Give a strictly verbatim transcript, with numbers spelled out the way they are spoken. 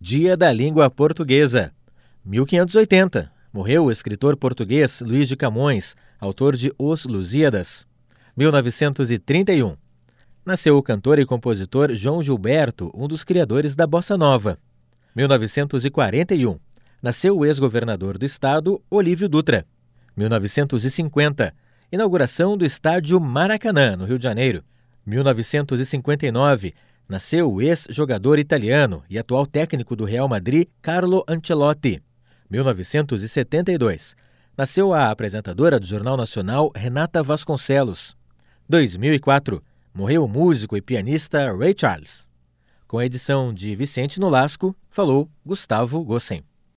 Dia da Língua Portuguesa. mil quinhentos e oitenta. Morreu o escritor português Luís de Camões, autor de Os Lusíadas. mil novecentos e trinta e um. Nasceu o cantor e compositor João Gilberto, um dos criadores da Bossa Nova. mil novecentos e quarenta e um. Nasceu o ex-governador do estado, Olívio Dutra. mil novecentos e cinquenta. Inauguração do estádio Maracanã, no Rio de Janeiro. mil novecentos e cinquenta e nove. Nasceu o ex-jogador italiano e atual técnico do Real Madrid, Carlo Ancelotti. mil novecentos e setenta e dois. Nasceu a apresentadora do Jornal Nacional, Renata Vasconcelos. dois mil e quatro. Morreu o músico e pianista Ray Charles. Com a edição de Vicente Nolasco, falou Gustavo Gossen.